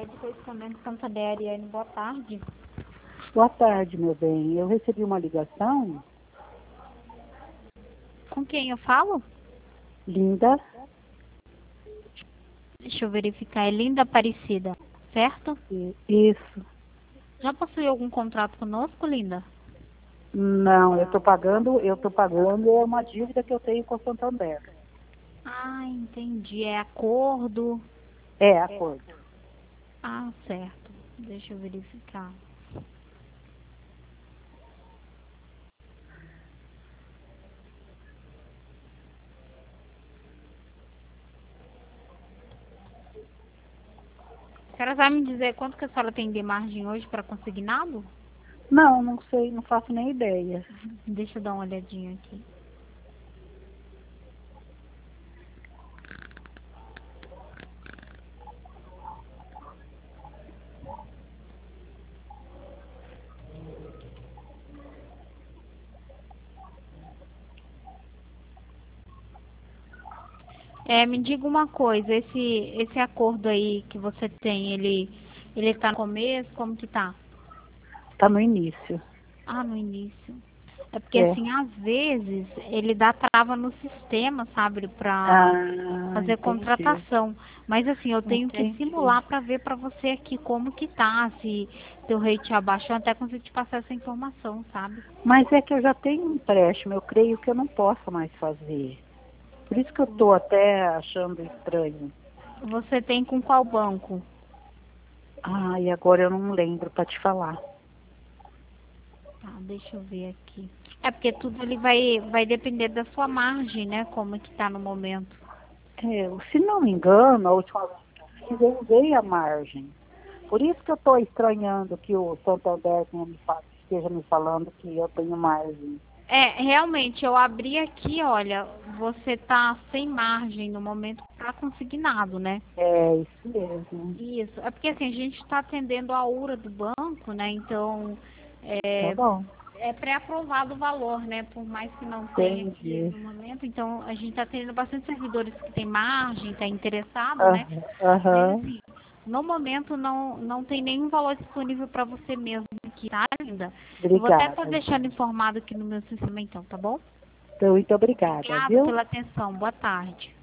Departamento Santander, Ariane, boa tarde. Boa tarde, meu bem. Eu recebi uma ligação. Com quem eu falo? Linda. Deixa eu verificar. É Linda Aparecida, certo? Isso. Já possui algum contrato conosco, Linda? Não, eu tô pagando é uma dívida que eu tenho com o Santander. Ah, entendi. É acordo. É, acordo. Ah, certo. Deixa eu verificar. A senhora vai me dizer quanto que a senhora tem de margem hoje para consignado? Não, não sei, não faço nem ideia. Deixa eu dar uma olhadinha aqui. Me diga uma coisa, esse acordo aí que você tem, ele tá no começo, como que tá? Tá no início. Ah, no início. É porque É. assim, às vezes, ele dá trava no sistema, sabe, pra Ah, fazer entendi. contratação. Mas assim, eu tenho que Entendi. simular pra ver pra você aqui como que tá, se teu rate abaixou, até conseguir te passar essa informação, sabe? Mas é que eu já tenho um empréstimo, eu creio que eu não posso mais fazer. Por isso que eu tô até achando estranho. Você tem com qual banco? Ah, e agora eu não lembro para te falar. Tá, deixa eu ver aqui. É porque tudo ele vai depender da sua margem, né? Como que tá no momento. É, se não me engano, a última vez que eu fiz, eu usei a margem. Por isso que eu estou estranhando que o Santander esteja me falando que eu tenho margem. Realmente, eu abri aqui, olha, você tá sem margem no momento para consignado, né? É, isso mesmo. Isso. É porque assim, a gente está atendendo a URA do banco, né? Então, Tá é, bom. é pré-aprovado o valor, né? Por mais que não tenha aqui Entendi. no momento. Então, a gente está tendo bastante servidores que tem margem, tá interessado, né? Aham. Mas Aham. assim, no momento não tem nenhum valor disponível para você mesmo aqui, tá, Linda? Eu vou até estar Obrigada. deixando informado aqui no meu sistema então, tá bom? Então, muito obrigada, Obrigada viu? pela atenção. Boa tarde.